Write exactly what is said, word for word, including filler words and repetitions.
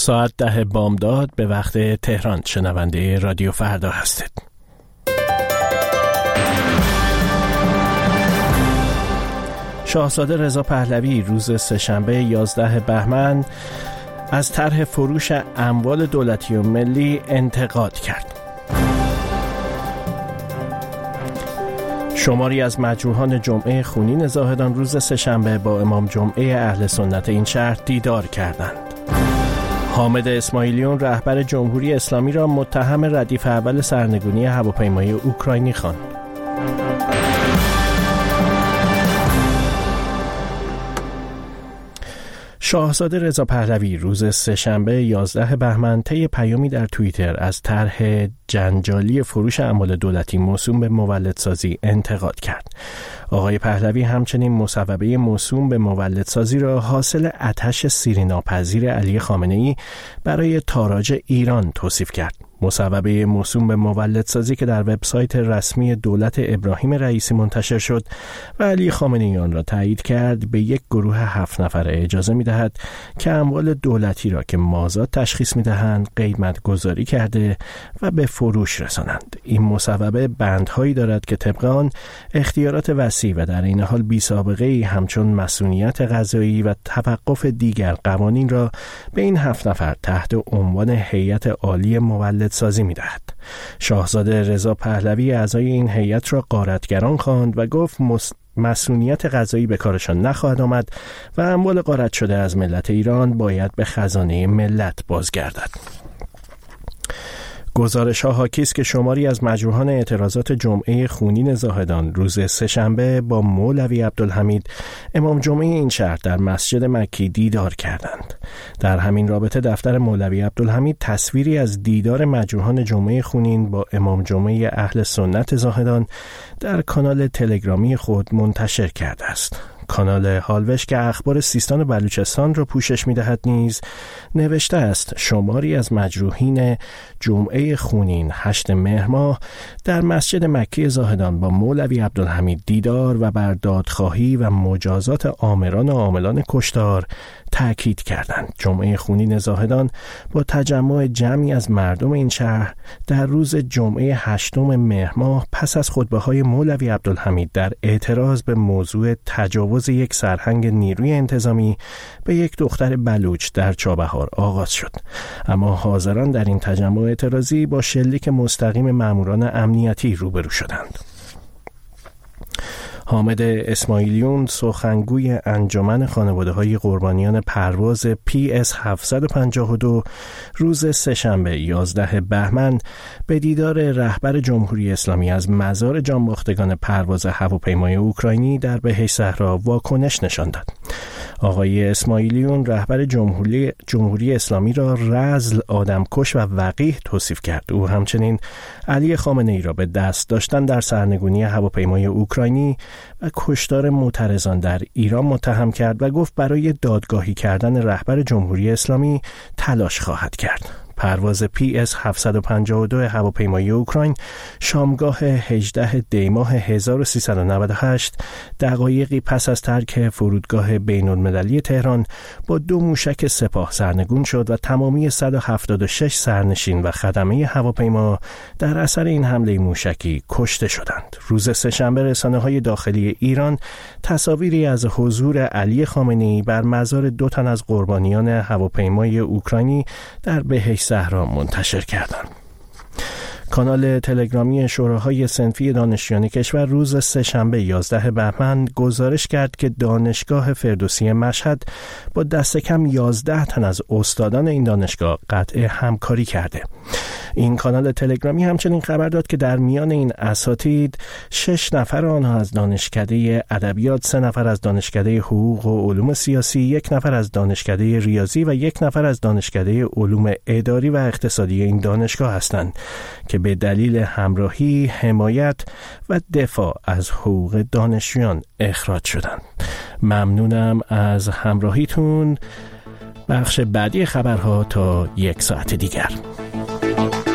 ساعت ده بامداد به وقت تهران شنونده رادیو فردا هستید. شاهزاده رضا پهلوی روز سه‌شنبه یازده بهمن از طرح فروش اموال دولتی و ملی انتقاد کرد. شماری از مجروحان جمعه خونین زاهدان روز سه‌شنبه با امام جمعه اهل سنت این شهر دیدار کردند. حامد اسماعیلیون رهبر جمهوری اسلامی را متهم ردیف اول سرنگونی هواپیمای اوکراینی خواند. شاهزاده رضا پهلوی روز سه‌شنبه یازده بهمن طی پیامی در توییتر از طرح جنجالی فروش اموال دولتی موسوم به مولدسازی انتقاد کرد. آقای پهلوی همچنین مصوبه موسوم به مولدسازی را حاصل آتش سیره‌ناپذیر علی خامنه‌ای برای تاراج ایران توصیف کرد. مصوبه موسوم به مولدسازی که در وبسایت رسمی دولت ابراهیم رئیسی منتشر شد و علی خامنه‌ای آن را تایید کرد، به یک گروه هفت نفره اجازه می‌دهد که اموال دولتی را که مازاد تشخیص می‌دهند قیمت گذاری کرده و به فروش رسانند. این مصوبه بندهایی دارد که طبق آن اختیارات وسیع و در این حال بی سابقه‌ای همچون مسئولیت قضایی و توقف دیگر قوانین را به این هفت نفر تحت عنوان هیئت عالی مولد سازی می دهد. شاهزاده رضا پهلوی اعضای این هیئت را غارتگران خواند و گفت مس... مسئولیت قضایی به کارشان نخواهد آمد و اموال غارت شده از ملت ایران باید به خزانه ملت بازگردد. گزارش ها حاکی است که شماری از مجروحان اعتراضات جمعه خونین زاهدان روز سه‌شنبه با مولوی عبدالحمید امام جمعه این شهر در مسجد مکی دیدار کردند. در همین رابطه دفتر مولوی عبدالحمید تصویری از دیدار مجروحان جمعه خونین با امام جمعه اهل سنت زاهدان در کانال تلگرامی خود منتشر کرده است. کانال هالوش که اخبار سیستان و بلوچستان را پوشش می‌دهد نیز نوشته است شماری از مجروحین جمعه خونین هشت مهر ماه در مسجد مکی زاهدان با مولوی عبدالحمید دیدار و بر دادخواهی و مجازات آمران و عاملان کشتار تأکید کردند. جمعه خونین زاهدان با تجمع جمعی از مردم این شهر در روز جمعه هشتم مهر ماه پس از خطبه‌های مولوی عبدالحمید در اعتراض به موضوع تجاوز یک سرهنگ نیروی انتظامی به یک دختر بلوچ در چابهار آغاز شد. اما حاضران در این تجمع اعتراضی با شلیک مستقیم ماموران امنیتی روبرو شدند. حامد اسماعیلیون سخنگوی انجمن خانواده‌های قربانیان پرواز پی اس هفتصد و پنجاه و دو روز سه‌شنبه یازده بهمن به دیدار رهبر جمهوری اسلامی از مزار جانباختگان پرواز هواپیمای اوکراینی در بهشت صحرا واکنش نشان داد. آقای اسماعیلیون رهبر جمهوری جمهوری اسلامی را رذل، آدمکش و وقیح توصیف کرد. او همچنین علی خامنه‌ای را به دست داشتن در سرنگونی هواپیمای اوکراینی و کشتار معترضان در ایران متهم کرد و گفت برای دادگاهی کردن رهبر جمهوری اسلامی تلاش خواهد کرد. پرواز پی اس هفتصد و پنجاه و دو هواپیمای اوکراین شامگاه هجدهم دی ماه هزار و سیصد و نود و هشت دقایقی پس از ترک فرودگاه بین‌المللی تهران با دو موشک سپاه سرنگون شد و تمامی صد و هفتاد و شش سرنشین و خدمه هواپیما در اثر این حمله موشکی کشته شدند. روز سه‌شنبه رسانه‌های داخلی ایران تصاویری از حضور علی خامنه‌ای بر مزار دو تن از قربانیان هواپیمای اوکراینی در بهشت صحرا منتشر کردند. کانال تلگرامی شوراهای صنفی دانشجویان کشور روز سه‌شنبه یازده بهمن گزارش کرد که دانشگاه فردوسی مشهد با دست کم یازده تن از استادان این دانشگاه قطع همکاری کرده. این کانال تلگرامی همچنین خبر داد که در میان این اساتید شش نفر آنها از دانشکده ادبیات، سه نفر از دانشکده حقوق و علوم سیاسی، یک نفر از دانشکده ریاضی و یک نفر از دانشکده علوم اداری و اقتصادی این دانشگاه هستند که به دلیل همراهی، حمایت و دفاع از حقوق دانشجویان اخراج شدند. ممنونم از همراهیتون. بخش بعدی خبرها تا یک ساعت دیگر.